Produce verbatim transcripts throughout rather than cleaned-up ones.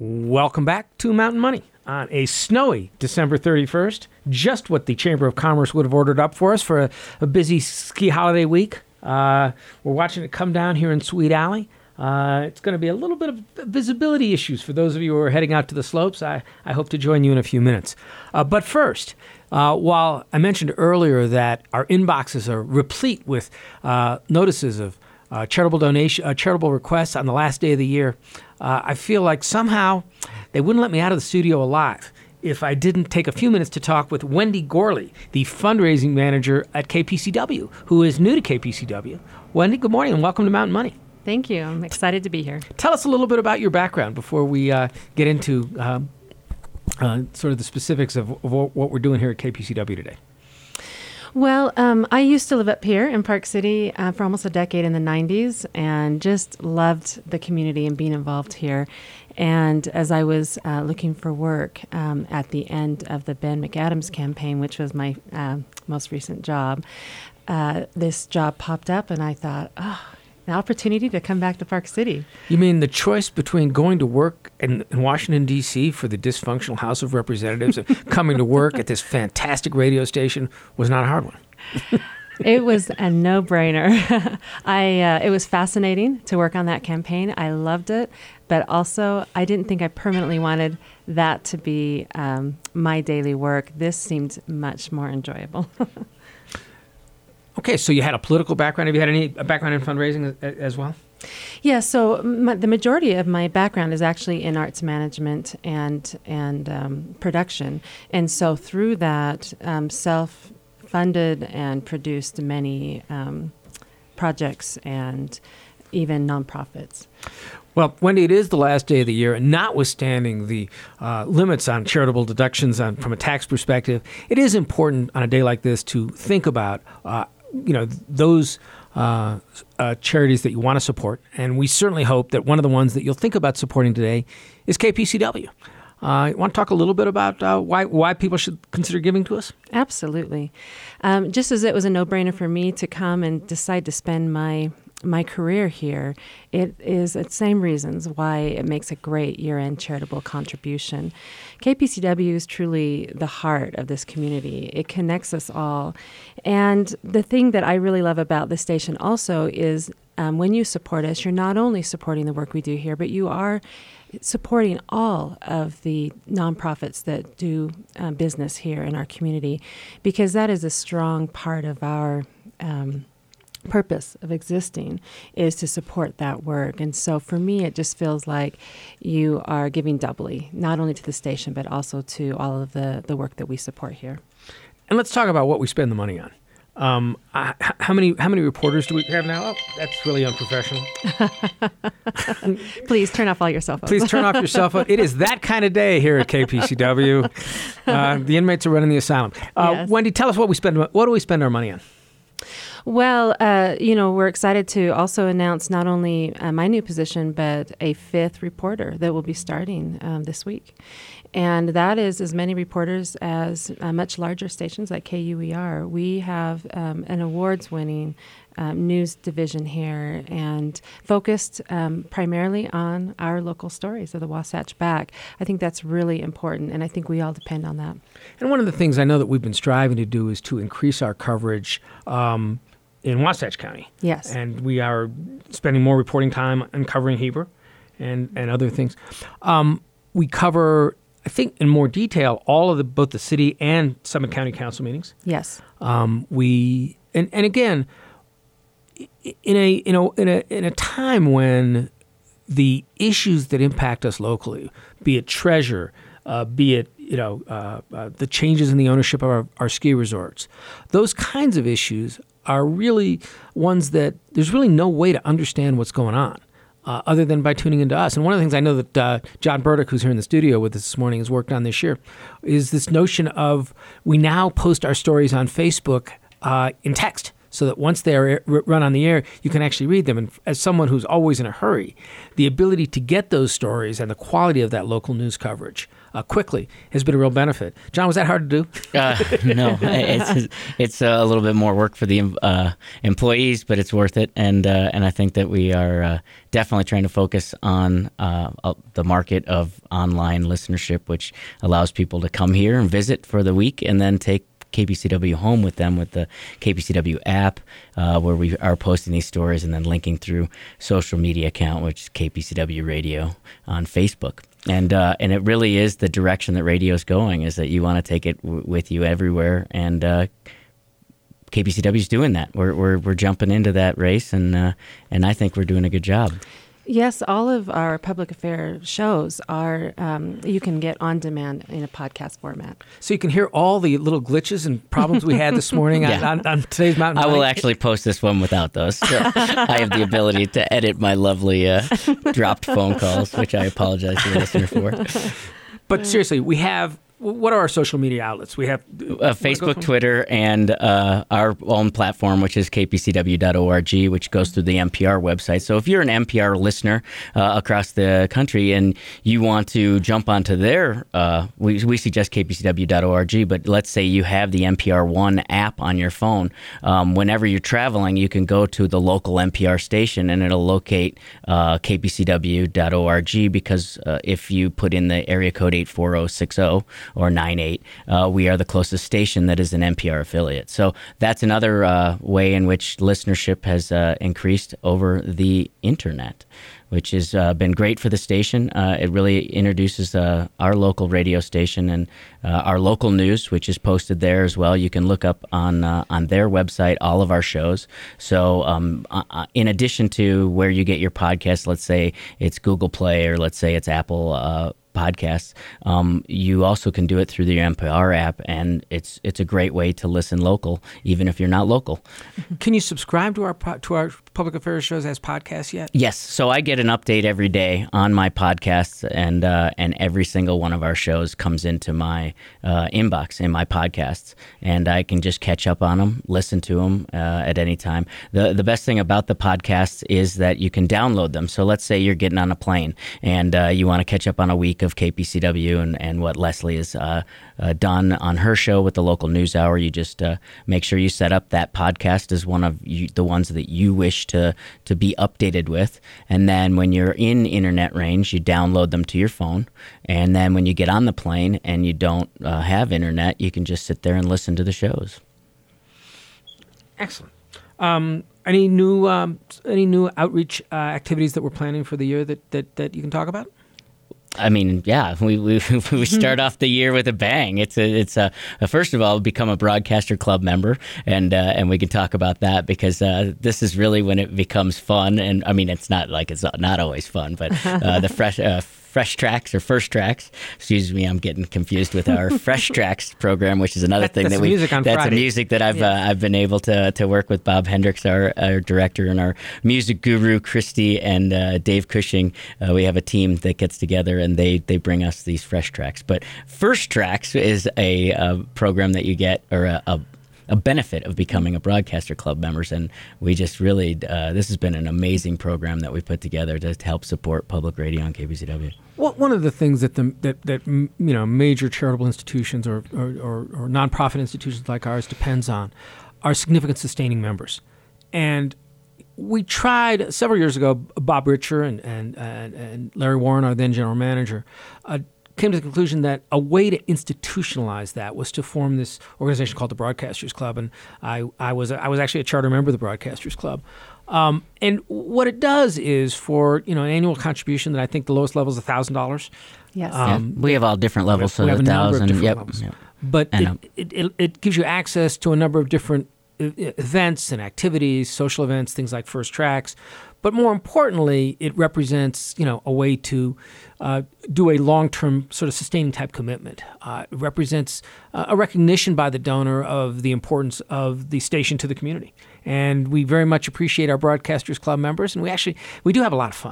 Welcome back to Mountain Money on a snowy December thirty-first, just what the Chamber of Commerce would have ordered up for us for a, a busy ski holiday week. Uh, we're watching it come down here in Sweet Alley. Uh, it's going to be a little bit of visibility issues for those of you who are heading out to the slopes. I, I hope to join you in a few minutes. Uh, but first, uh, while I mentioned earlier that our inboxes are replete with uh, notices of uh, charitable donation, uh, charitable requests on the last day of the year, uh, I feel like somehow they wouldn't let me out of the studio alive if I didn't take a few minutes to talk with Wendy Gorley, the fundraising manager at K P C W, who is new to K P C W. Wendy, good morning and welcome to Mountain Money. Thank you. I'm excited to be here. Tell us a little bit about your background before we uh, get into um, uh, sort of the specifics of, of what we're doing here at K P C W today. Well, um, I used to live up here in Park City uh, for almost a decade in the nineties and just loved the community and being involved here. And as I was uh, looking for work um, at the end of the Ben McAdams campaign, which was my uh, most recent job, uh, this job popped up and I thought, oh, an opportunity to come back to Park City. You mean the choice between going to work in, in Washington, D C for the dysfunctional House of Representatives and coming to work at this fantastic radio station was not a hard one? It was a no-brainer. I uh, it was fascinating to work on that campaign. I loved it, but also I didn't think I permanently wanted that to be um, my daily work. This seemed much more enjoyable. Okay, so you had a political background. Have you had any background in fundraising as, as well? Yeah, so my, the majority of my background is actually in arts management and and um, production, and so through that, um, self-funded and produced many um, projects and even nonprofits. Well, Wendy, it is the last day of the year, and notwithstanding the uh, limits on charitable deductions on, from a tax perspective, it is important on a day like this to think about uh, you know, those uh, uh, charities that you want to support. And we certainly hope that one of the ones that you'll think about supporting today is K P C W. Uh, you want to talk a little bit about uh, why why people should consider giving to us? Absolutely. Um, just as it was a no-brainer for me to come and decide to spend my my career here, it is the same reasons why it makes a great year-end charitable contribution. K P C W is truly the heart of this community. It connects us all. And the thing that I really love about this station also is um, when you support us, you're not only supporting the work we do here, but you are supporting all of the nonprofits that do uh, business here in our community, because that is a strong part of our um purpose of existing, is to support that work. And so for me, it just feels like you are giving doubly, not only to the station, but also to all of the, the work that we support here. And let's talk about what we spend the money on. Um, I, how many how many reporters do we have now? Oh, that's really unprofessional. Please turn off all your cell phones. Please turn off your cell phone. It is that kind of day here at K P C W. Uh, the inmates are running the asylum. Uh, Yes. Wendy, tell us what we spend. What do we spend our money on? Well, uh, you know, we're excited to also announce not only uh, my new position, but a fifth reporter that will be starting um, this week. And that is as many reporters as uh, much larger stations like K U E R. We have um, an awards-winning um, news division here and focused um, primarily on our local stories of the Wasatch Back. I think that's really important, and I think we all depend on that. And one of the things I know that we've been striving to do is to increase our coverage um, in Wasatch County. Yes. And we are spending more reporting time on covering Heber and, and other things. Um, we cover, I think, in more detail, all of the both the city and Summit County Council meetings. Yes. Um, we and, and again, in a in a in a in a time when the issues that impact us locally, be it treasure, uh, be it you know uh, uh, the changes in the ownership of our, our ski resorts, those kinds of issues are really ones that there's really no way to understand what's going on uh, other than by tuning into us. And one of the things I know that uh, John Burdick, who's here in the studio with us this morning, has worked on this year, is this notion of we now post our stories on Facebook uh, in text. so that once they are run on the air, you can actually read them. And as someone who's always in a hurry, the ability to get those stories and the quality of that local news coverage uh, quickly has been a real benefit. John, was that hard to do? uh, no, it's it's a little bit more work for the uh, employees, but it's worth it. And uh, and I think that we are uh, definitely trying to focus on uh, the market of online listenership, which allows people to come here and visit for the week and then take K P C W home with them with the K P C W app, uh, where we are posting these stories and then linking through social media account, which is K P C W Radio on Facebook. And uh, and it really is the direction that radio is going, is that you want to take it w- with you everywhere. And uh, K P C W is doing that. We're we're we're jumping into that race, and uh, and I think we're doing a good job. Yes, all of our public affairs shows are, um, you can get on demand in a podcast format. So you can hear all the little glitches and problems we had this morning Yeah. on, on, on today's Mountain I will Money. actually post this one without those. So I have the ability to edit my lovely uh, dropped phone calls, which I apologize to the listener for. But seriously, we have, what are our social media outlets? We have Uh, Facebook, Twitter, and uh, our own platform, which is K P C W dot org, which goes through the N P R website. So if you're an N P R listener uh, across the country and you want to jump onto their, uh, we, we suggest K P C W dot org, but let's say you have the N P R One app on your phone. Um, whenever you're traveling, you can go to the local N P R station and it'll locate uh, K P C W dot org, because uh, if you put in the area code eight four zero six zero or nine eight, uh, we are the closest station that is an N P R affiliate. So that's another uh, way in which listenership has uh, increased over the internet, which has uh, been great for the station. Uh, it really introduces uh, our local radio station and uh, our local news, which is posted there as well. You can look up on uh, on their website all of our shows. So um, uh, in addition to where you get your podcasts, let's say it's Google Play or let's say it's Apple uh, podcasts, um, you also can do it through the N P R app, and it's it's a great way to listen local, even if you're not local. Can you subscribe to our po- to our public affairs shows as podcasts yet? Yes, so I get an update every day on my podcasts, and uh, and every single one of our shows comes into my uh, inbox in my podcasts, and I can just catch up on them, listen to them uh, at any time. the The best thing about the podcasts is that you can download them. So let's say you're getting on a plane and uh, you want to catch up on a week of K P C W and, and what Leslie has uh, uh, done on her show with the local news hour. You just uh, make sure you set up that podcast as one of you, the ones that you wish to to be updated with. And then when you're in internet range, you download them to your phone. And then when you get on the plane and you don't uh, have internet, you can just sit there and listen to the shows. Excellent. Um, any new um, any new outreach uh, activities that we're planning for the year that, that, that you can talk about? I mean, yeah, we we, we start off the year with a bang. It's a, it's a, a first of all, become a Broadcaster Club member, and uh, and we can talk about that because uh, this is really when it becomes fun. And I mean, it's not like it's not always fun, but uh, the fresh. Uh, Fresh Tracks or First Tracks. Excuse me, I'm getting confused with our Fresh Tracks program, which is another that, thing that's that we. Music on that's Friday. a music that I've Yeah. uh, I've been able to to work with Bob Hendricks, our, our director, and our music guru Christy and uh, Dave Cushing. Uh, we have a team that gets together and they they bring us these Fresh Tracks. But First Tracks is a, a program that you get or a, a a benefit of becoming a Broadcaster Club members, and we just really uh, this has been an amazing program that we put together to help support public radio on K P C W. Well, one of the things that the that, that mm, you know major charitable institutions or, or, or, or nonprofit institutions like ours depends on are significant sustaining members, and we tried several years ago. Bob Richer and and and, and Larry Warren, our then general manager, uh, came to the conclusion that a way to institutionalize that was to form this organization called the Broadcasters Club, and I, I was I was actually a charter member of the Broadcasters Club. Um, and what it does is for you know an annual contribution that I think the lowest level is a thousand dollars. Yes. Yeah, Um, we have all different levels, so we have a a number of thousand. different Yep. levels. yep. But And, it, um, it, it, it gives you access to a number of different uh, events and activities, social events, things like First Tracks. But more importantly, it represents, you know, a way to uh, do a long-term sort of sustaining type commitment. Uh, it represents uh, a recognition by the donor of the importance of the station to the community. And we very much appreciate our Broadcasters Club members, and we actually we do have a lot of fun.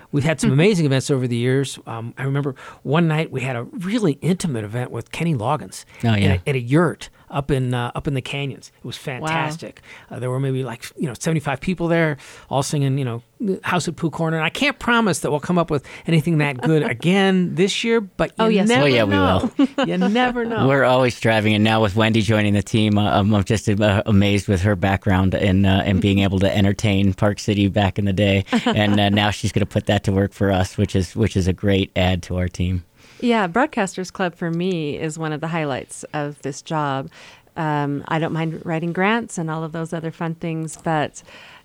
we've had some amazing events over the years. Um, I remember one night we had a really intimate event with Kenny Loggins Oh, yeah. at, a, at a yurt up in uh, up in the canyons. It was fantastic. Wow. Uh, there were maybe like you know seventy-five people there, all singing you know House at Pooh Corner. And I can't promise that we'll come up with anything that good again this year, but you Oh, yes. never Oh, yeah, we know. You never know. We're always striving, and now with Wendy joining the team, uh, I'm just uh, amazed with her background and uh, and being able to entertain Park City back in the day, and uh, now she's going to put that to work for us, which is which is a great add to our team. Yeah, Broadcasters Club for me is one of the highlights of this job. Um, I don't mind writing grants and all of those other fun things, but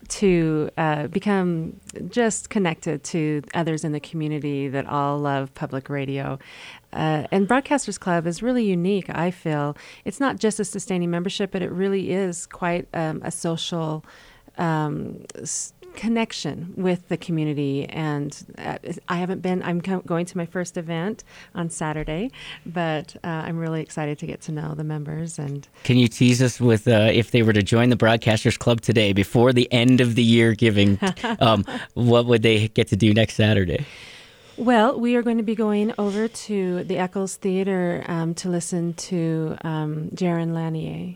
to uh, become just connected to others in the community that all love public radio. Uh, and Broadcasters Club is really unique, I feel. It's not just a sustaining membership, but it really is quite um, a social um, s- connection with the community. And uh, I haven't been, I'm co- going to my first event on Saturday, but uh, I'm really excited to get to know the members. And Can you tease us with uh, if they were to join the Broadcasters Club today before the end of the year giving, um, what would they get to do next Saturday? well, we are going to be going over to the Eccles Theater um, to listen to um, Jaron Lanier.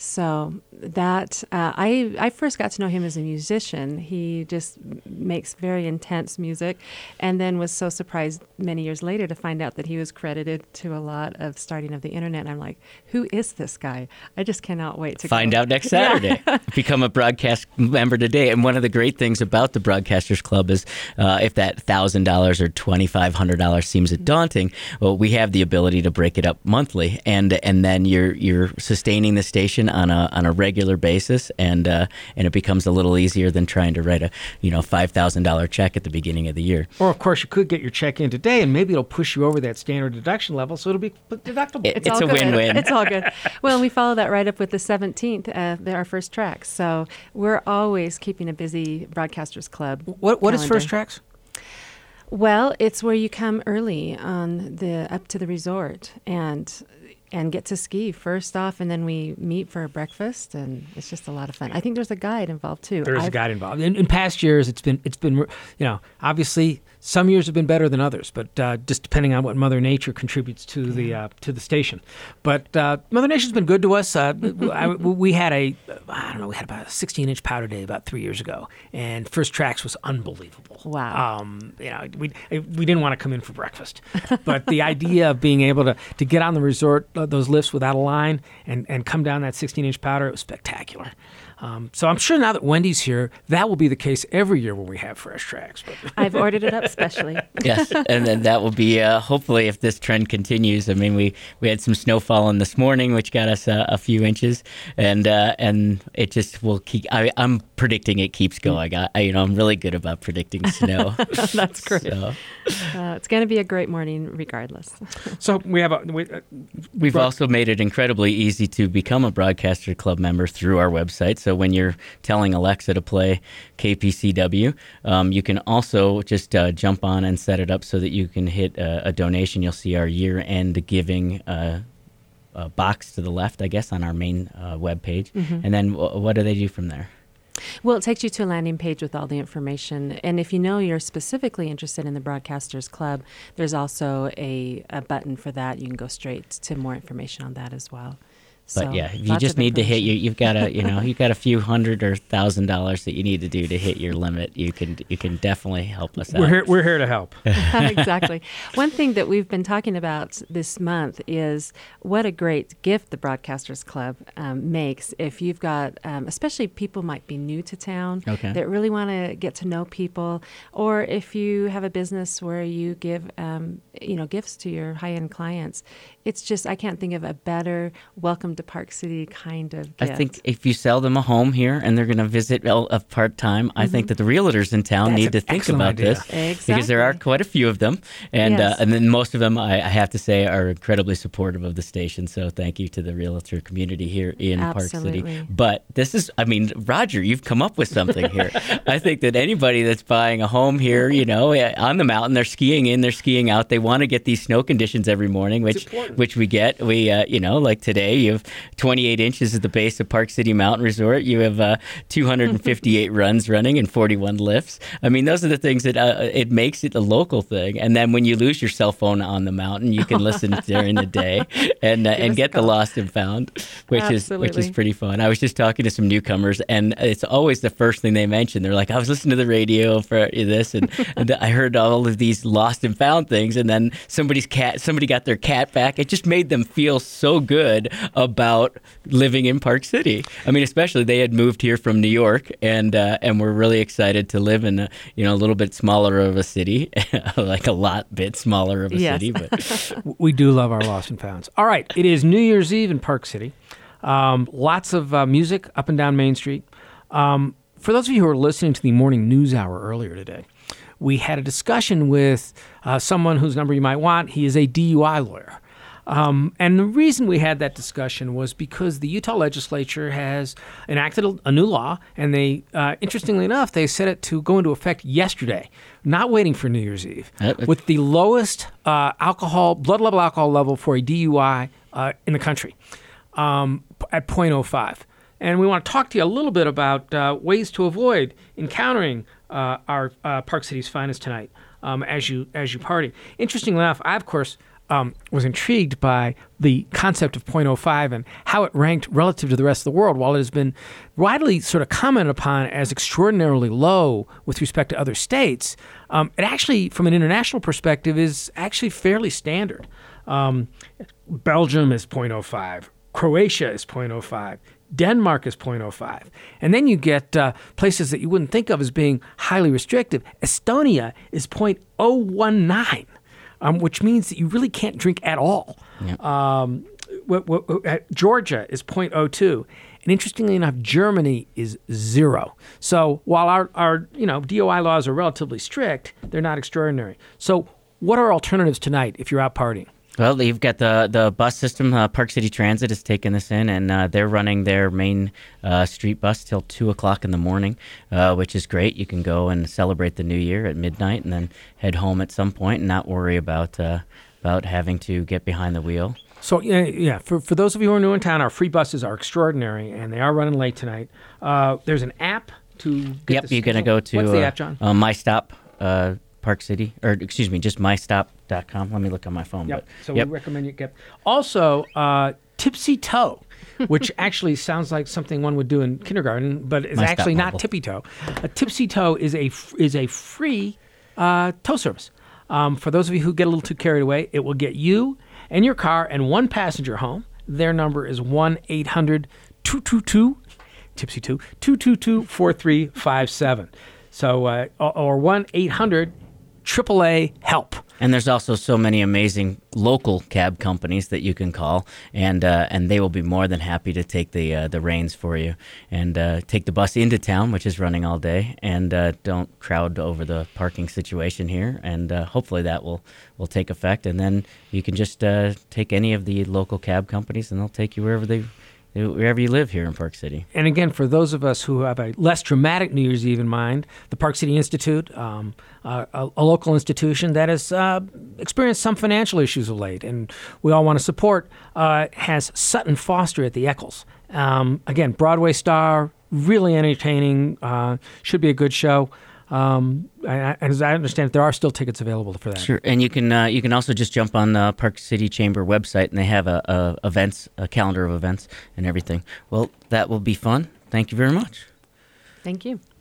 So that uh, I I first got to know him as a musician. He just makes very intense music, and then was so surprised many years later to find out that he was credited to a lot of starting of the internet. And I'm like, who is this guy? I just cannot wait to Find go. out next Saturday. Yeah. Become a broadcast member today. And one of the great things about the Broadcasters Club is uh, if that one thousand dollars or twenty-five hundred dollars seems daunting, well, we have the ability to break it up monthly, and and then you're you're sustaining the station on a on a regular basis, and uh, and it becomes a little easier than trying to write a you know five thousand dollars check at the beginning of the year. Or, of course, you could get your check in today, and maybe it'll push you over that standard deduction level, so it'll be deductible. It- It's, It's all a good. win-win. It's all good. Well, we follow that right up with the seventeenth, uh, the- our first track. So we're always keeping a busy Broadcasters Club. what What is calendar. First Tracks? Well, it's where you come early on the up to the resort and and get to ski first off, and then we meet for a breakfast, and it's just a lot of fun. I think there's a guide involved too. There is a I've- guide involved. In, in past years, it's been it's been you know obviously some years have been better than others, but uh, just depending on what Mother Nature contributes to the uh, to the station. But uh, Mother Nature's been good to us. Uh, I, we had a I don't know we had about a sixteen inch powder day about three years ago, and First Tracks was unbelievable. Wow. Um, you know we we didn't want to come in for breakfast, but the idea of being able to to get on the resort uh, those lifts without a line and and come down that sixteen inch powder, it was spectacular. Um, so I'm sure now that Wendy's here, that will be the case every year when we have Fresh Tracks. But I've ordered it up specially. Yes, and then that will be uh, hopefully if this trend continues. I mean, we, we had some snow falling this morning, which got us uh, a few inches, and uh, and it just will keep. I, I'm predicting it keeps going. I, I you know I'm really good about predicting snow. That's great. So, Uh, it's going to be a great morning regardless. so we have a we, uh, we've Broad- also made it incredibly easy to become a Broadcaster Club member through our website. So when you're telling Alexa to play K P C W, um, you can also just uh, jump on and set it up so that you can hit a, a donation. You'll see our year-end giving uh, uh, box to the left, I guess, on our main uh, webpage. And then w- what do they do from there? Well, it takes you to a landing page with all the information. And if you know you're specifically interested in the Broadcasters Club, there's also a, a button for that. You can go straight to more information on that as well. But So, yeah, if you lots just of need to hit you, information. you've got a you know you've got a few hundred or thousand dollars that you need to do to hit your limit. You can you can definitely help us out. we're here we're here to help. Exactly. One thing that we've been talking about this month is what a great gift the Broadcasters Club um, makes if you've got, um, especially people might be new to town Okay. that really want to get to know people, or if you have a business where you give, um, you know, gifts to your high-end clients. It's just, I can't think of a better welcome to Park City kind of gift. I think if you sell them a home here and they're going to visit a a part-time, I think that the realtors in town That's need an to think excellent about idea. this because there are Exactly. quite a few of them, and Yes. uh, and then most of them I, I have to say are incredibly supportive of the station. So thank you to the realtor community here in Park Absolutely. City. But this is, I mean, Roger, you've come up with something here. I think that anybody that's buying a home here, you know, eh, on the mountain, they're skiing in, they're skiing out, they want to get these snow conditions every morning, which important. which we get. We, uh, you know, like today, you've twenty-eight inches at the base of Park City Mountain Resort. You have uh, two hundred fifty-eight runs running and forty-one lifts. I mean, those are the things that uh, it makes it a local thing. And then when you lose your cell phone on the mountain, you can listen during the day and uh, and get the lost and found, which Absolutely. is which is pretty fun. I was just talking to some newcomers, and it's always the first thing they mention. They're like, I was listening to the radio for this, and, and I heard all of these lost and found things, and then somebody's cat, somebody got their cat back. It just made them feel so good about living in Park City. I mean, especially they had moved here from New York, and uh, and were really excited to live in a, you know, a little bit smaller of a city, like a lot bit smaller of a Yes. city. But We do love our lost and founds. All right, it is New Year's Eve in Park City. Um, lots of uh, music up and down Main Street. Um, for those of you who are listening to the morning news hour earlier today, we had a discussion with uh, someone whose number you might want. He is a D U I lawyer. Um, and the reason we had that discussion was because the Utah legislature has enacted a, a new law, and they, uh, interestingly enough, they set it to go into effect yesterday, not waiting for New Year's Eve, Uh, with the lowest uh, alcohol, blood level alcohol level for a D U I uh, in the country um, at point oh five. And we want to talk to you a little bit about uh, ways to avoid encountering uh, our uh, Park City's finest tonight um, as you as you party. Interestingly enough, I, of course, um, was intrigued by the concept of point oh five and how it ranked relative to the rest of the world. While it has been widely sort of commented upon as extraordinarily low with respect to other states, um, it actually, from an international perspective, is actually fairly standard. Um, Belgium is point oh five. Croatia is point oh five. Denmark is point oh five. And then you get uh, places that you wouldn't think of as being highly restrictive. Estonia is point oh one nine, um, which means that you really can't drink at all. Yeah. Um, w- w- uh, Georgia is point oh two. And interestingly enough, Germany is zero. So while our, our you know D U I laws are relatively strict, they're not extraordinary. So what are alternatives tonight if you're out partying? Well, you've got the the bus system. Uh, Park City Transit has taken this in, and uh, they're running their main uh, street bus till two o'clock in the morning, uh, which is great. You can go and celebrate the New Year at midnight, and then head home at some point, and not worry about uh, about having to get behind the wheel. So, yeah, yeah. For, for those of you who are new in town, our free buses are extraordinary, and they are running late tonight. Uh, there's an app to get Yep, this- you're going to go to What's the uh, app, John? Uh, My Stop uh, Park City, or excuse me, just my stop dot com. Let me look on my phone. Yep. But, So yep. we recommend you get. Also, uh, Tipsy Toe, which actually sounds like something one would do in kindergarten, but it's My Stop actually not Mobile. Tippy Toe. A Tipsy Toe is a f- is a free uh, tow service. Um, for those of you who get a little too carried away, it will get you and your car and one passenger home. Their number is one eight hundred two two two Tipsy Two two two two four three five seven. So uh, or one eight hundred triple A help. And there's also so many amazing local cab companies that you can call, and uh, and they will be more than happy to take the uh, the reins for you and uh, take the bus into town, which is running all day, and uh, don't crowd over the parking situation here. And uh, hopefully that will, will take effect, and then you can just uh, take any of the local cab companies, and they'll take you wherever they wherever you live here in Park City. And again, for those of us who have a less dramatic New Year's Eve in mind, the Park City Institute, um, uh, a, a local institution that has uh, experienced some financial issues of late, and we all want to support, uh, has Sutton Foster at the Eccles. Um, again, Broadway star, really entertaining, uh, should be a good show. Um, and as I understand it, there are still tickets available for that. Sure, and you can uh, you can also just jump on the Park City Chamber website, and they have a, a events, a calendar of events and everything. Well, that will be fun. Thank you very much. Thank you.